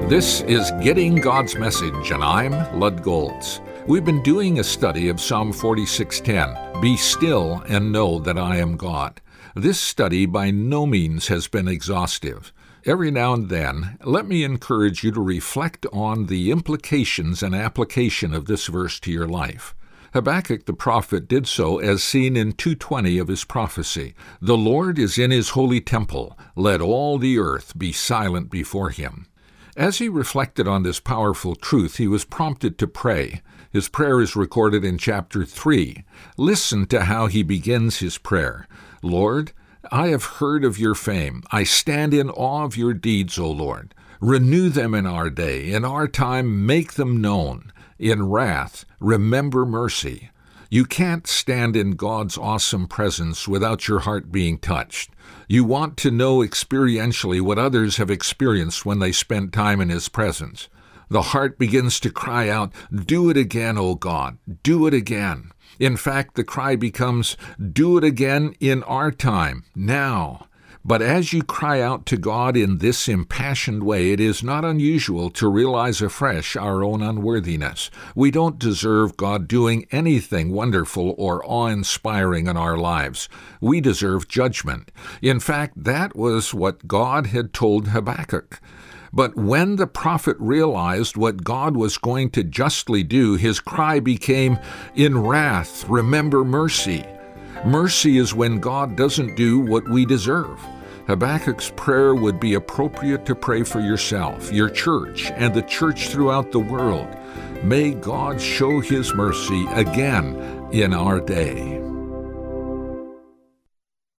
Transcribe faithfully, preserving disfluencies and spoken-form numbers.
This is Getting God's Message, and I'm Lud Golds. We've been doing a study of Psalm forty-six ten, Be still and know that I am God. This study by no means has been exhaustive. Every now and then, let me encourage you to reflect on the implications and application of this verse to your life. Habakkuk the prophet did so as seen in two twenty of his prophecy. The Lord is in his holy temple. Let all the earth be silent before him. As he reflected on this powerful truth, he was prompted to pray. His prayer is recorded in chapter three. Listen to how he begins his prayer. Lord, I have heard of your fame. I stand in awe of your deeds, O Lord. Renew them in our day. In our time, make them known. In wrath, remember mercy. You can't stand in God's awesome presence without your heart being touched. You want to know experientially what others have experienced when they spent time in His presence. The heart begins to cry out, do it again, O God, do it again. In fact, the cry becomes, do it again in our time, now. But as you cry out to God in this impassioned way, it is not unusual to realize afresh our own unworthiness. We don't deserve God doing anything wonderful or awe-inspiring in our lives. We deserve judgment. In fact, that was what God had told Habakkuk. But when the prophet realized what God was going to justly do, his cry became, in wrath, remember mercy. Mercy is when God doesn't do what we deserve. Habakkuk's prayer would be appropriate to pray for yourself, your church, and the church throughout the world. May God show His mercy again in our day.